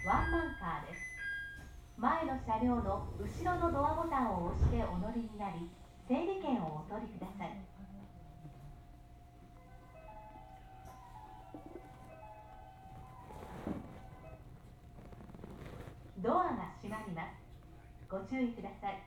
ワンマンカーです。前の車両の後ろのドアボタンを押してお乗りになり、整理券をお取りください。ドアが閉まります。ご注意ください。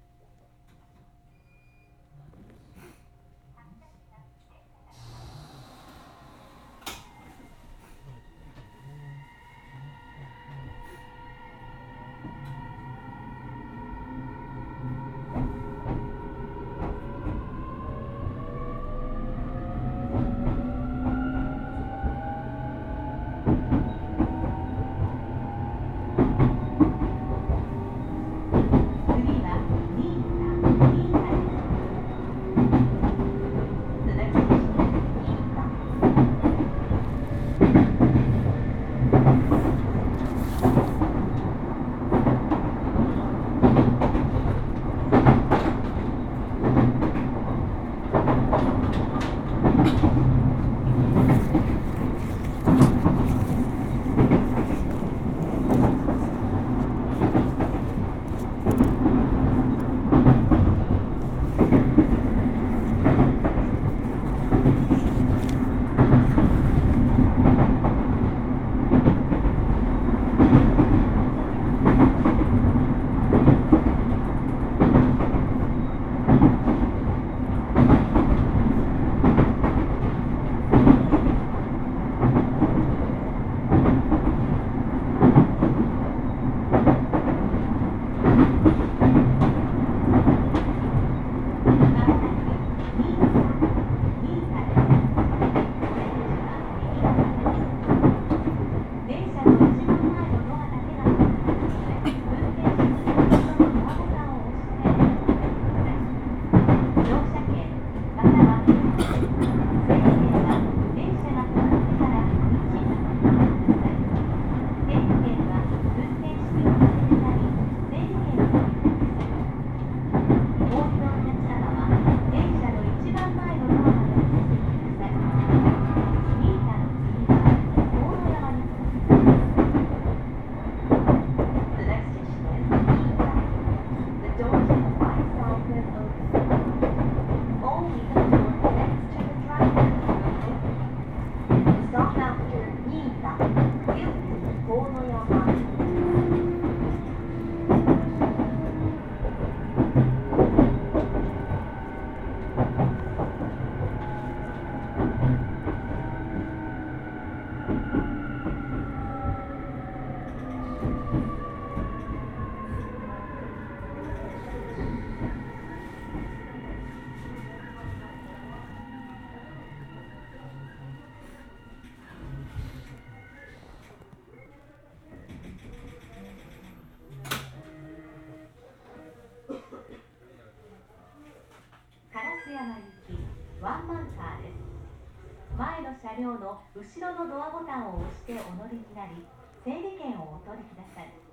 烏山行きワンマンカーです。前の車両の後ろのドアボタンを押してお乗りになり、整理券をお取りください。